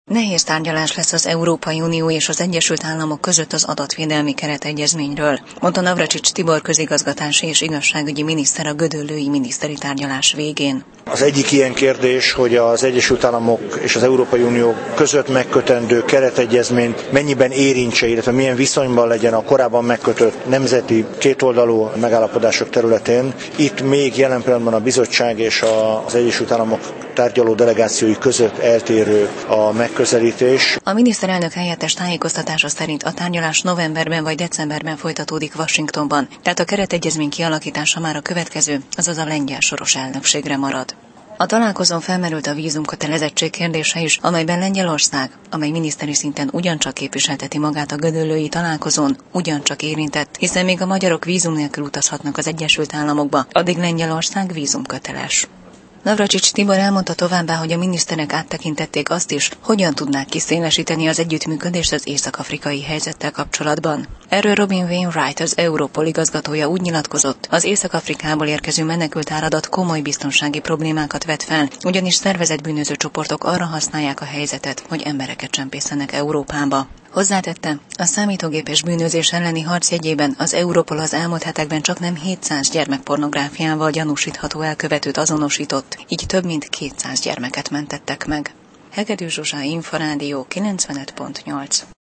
Nehéz tárgyalás lesz az Európai Unió és az Egyesült Államok között az adatvédelmi keretegyezményről, mondta Navracsics Tibor közigazgatási és igazságügyi miniszter a gödöllői miniszteri tárgyalás végén. Az egyik ilyen kérdés, hogy az Egyesült Államok és az Európai Unió között megkötendő keretegyezményt mennyiben érintse, illetve milyen viszonyban legyen a korábban megkötött nemzeti kétoldalú megállapodások területén. Itt még jelen pillanatban a bizottság és az Egyesült Államok tárgyaló delegációi között eltérő a megközelítés. A miniszterelnök helyettes tájékoztatása szerint a tárgyalás novemberben vagy decemberben folytatódik Washingtonban, tehát a keretegyezmény kialakítása már a következő, azaz a lengyel soros elnökségre marad. A találkozón felmerült a vízumkötelezettség kérdése is, amelyben Lengyelország, amely miniszteri szinten ugyancsak képviselteti magát a gödöllői találkozón, ugyancsak érintett, hiszen még a magyarok vízum nélkül utazhatnak az Egyesült Államokba, addig Lengyelország vízumköteles. Navracsics Tibor elmondta továbbá, hogy a miniszterek áttekintették azt is, hogyan tudnák kiszélesíteni az együttműködést az észak-afrikai helyzettel kapcsolatban. Erről Robin Wainwright, az Europol igazgatója úgy nyilatkozott, az Észak-Afrikából érkező menekült áradat komoly biztonsági problémákat vet fel, ugyanis szervezett bűnöző csoportok arra használják a helyzetet, hogy embereket csempészenek Európába. Hozzátette, a számítógépes bűnözés elleni harc jegyében az Europol az elmúlt hetekben csaknem 700 gyermekpornográfiával gyanúsítható elkövetőt azonosított, így több mint 200 gyermeket mentettek meg. Hegedű Zsuzsa, Inforádió 95.8